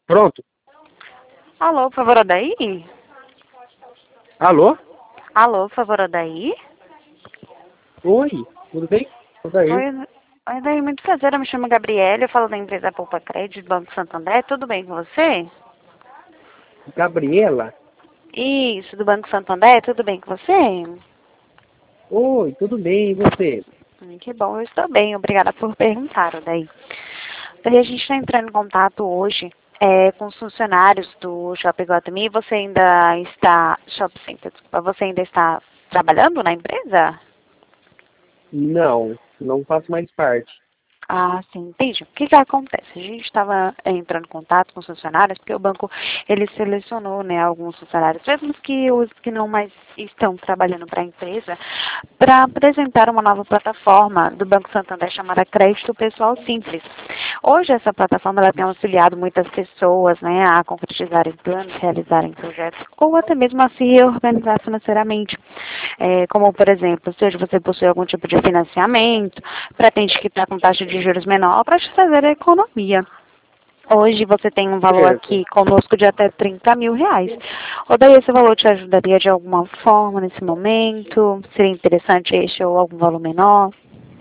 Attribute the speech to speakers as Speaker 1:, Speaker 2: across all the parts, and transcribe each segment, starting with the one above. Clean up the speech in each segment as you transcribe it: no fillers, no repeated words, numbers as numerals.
Speaker 1: Pronto.
Speaker 2: Alô, por favor, Odaí?
Speaker 1: Alô?
Speaker 2: Alô, por favor, Odaí?
Speaker 1: Oi, tudo bem? Tudo aí?
Speaker 2: Oi, Odaí, muito prazer, eu me chamo Gabriela, eu falo da empresa Poupa Crédito, do Banco Santander, tudo bem com você?
Speaker 1: Gabriela?
Speaker 2: Isso, do Banco Santander, tudo bem com você?
Speaker 1: Oi, tudo bem, e você?
Speaker 2: Que bom, eu estou bem, obrigada por perguntar, Odaí. Daí a gente está entrando em contato hoje com os funcionários do Shopping Guatemi, você ainda está, Shopping Center, desculpa, você ainda está trabalhando na empresa?
Speaker 1: Não, não faço mais parte.
Speaker 2: Ah, sim, entendi. O que que acontece? A gente estava entrando em contato com os funcionários, porque o banco, ele selecionou, né, alguns funcionários, mesmo que os que não mais estão trabalhando para a empresa, para apresentar uma nova plataforma do Banco Santander chamada Crédito Pessoal Simples. Hoje essa plataforma ela tem auxiliado muitas pessoas, né, a concretizarem planos, realizarem projetos, ou até mesmo a se reorganizar financeiramente. Como, por exemplo, se hoje você possui algum tipo de financiamento, pretende quitar com taxa de juros menor para te fazer a economia. Hoje você tem um valor
Speaker 1: Certo.
Speaker 2: aqui conosco de até R$ 30.000. Ou daí esse valor te ajudaria de alguma forma nesse momento? Seria interessante este ou algum valor menor?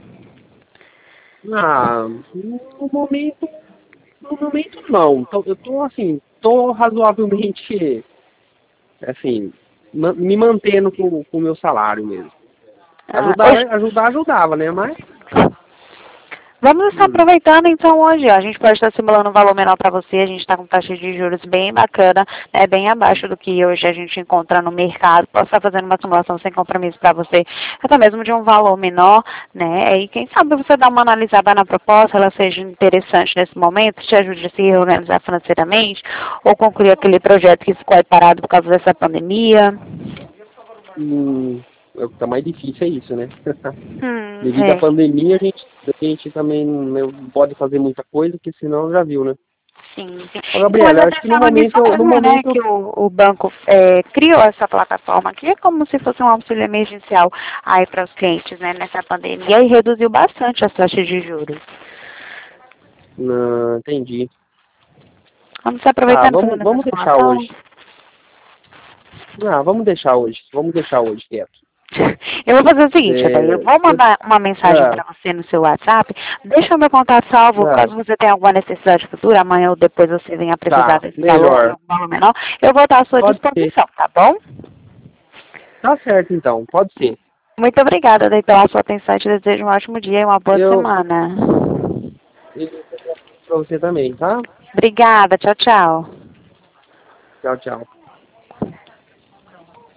Speaker 1: Ah, no momento não. Eu tô assim, tô razoavelmente, assim, me mantendo com o meu salário mesmo. Ajudar,
Speaker 2: Hoje,
Speaker 1: ajudava, né? Mas,
Speaker 2: vamos estar
Speaker 1: hum,
Speaker 2: aproveitando então hoje, ó. A gente pode estar simulando um valor menor para você, a gente está com taxa de juros bem bacana, né, bem abaixo do que hoje a gente encontra no mercado. Posso estar fazendo uma simulação sem compromisso para você, até mesmo de um valor menor, né? E quem sabe você dá uma analisada na proposta, ela seja interessante nesse momento, te ajude a se reorganizar financeiramente, ou concluir aquele projeto que ficou aí parado por causa dessa pandemia.
Speaker 1: hum, tá mais difícil é isso, né? Devido à
Speaker 2: É.
Speaker 1: pandemia, a gente também não pode fazer muita coisa, porque senão já viu, né?
Speaker 2: Sim, sim.
Speaker 1: Ô,
Speaker 2: Então, mas
Speaker 1: Gabriela, eu acho que no
Speaker 2: atenção nisso
Speaker 1: momento, no
Speaker 2: mesmo, né,
Speaker 1: momento,
Speaker 2: que o banco criou essa plataforma, que é como se fosse um auxílio emergencial aí para os clientes, né, nessa pandemia, e reduziu bastante as taxas de juros.
Speaker 1: não, entendi.
Speaker 2: Vamos se
Speaker 1: Ah,
Speaker 2: aproveitando
Speaker 1: vamos,
Speaker 2: fazendo essa
Speaker 1: vamos deixar
Speaker 2: simulação.
Speaker 1: hoje. Ah, vamos deixar hoje quieto.
Speaker 2: Eu vou fazer o seguinte, daí eu
Speaker 1: É,
Speaker 2: vou mandar uma mensagem
Speaker 1: ah,
Speaker 2: para você no seu WhatsApp, deixa o meu contato salvo,
Speaker 1: ah,
Speaker 2: caso você tenha alguma necessidade futura, amanhã ou depois você venha precisar
Speaker 1: tá,
Speaker 2: desse valor ou de
Speaker 1: melhor.
Speaker 2: algum valor menor, eu vou estar à sua
Speaker 1: Pode ser.
Speaker 2: disposição, tá bom?
Speaker 1: Tá certo, então, pode ser.
Speaker 2: Muito obrigada, daí, pela sua atenção. Eu te desejo um ótimo dia e uma boa
Speaker 1: Eu,
Speaker 2: semana.
Speaker 1: eu pra você também, tá?
Speaker 2: Obrigada. Tchau, tchau.
Speaker 1: Tchau, tchau.